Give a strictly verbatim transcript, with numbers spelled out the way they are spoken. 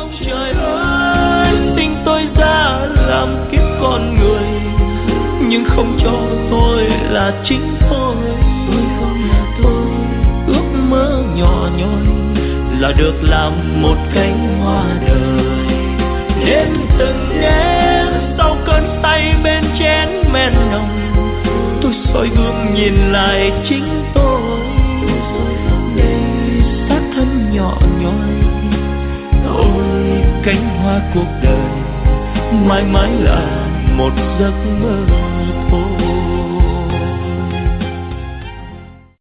Trời ơi, sinh tôi ra làm kiếp con người, nhưng không cho tôi là chính tôi. Tôi không là tôi, ước mơ nhỏ nhoi là được làm một cánh hoa đời. Đêm từng đêm sau cơn say bên chén men nồng, tôi soi gương nhìn lại chính tôi. Xác thân nhỏ nhoi, ôi cánh hoa cuộc đời mãi mãi là một giấc mơ.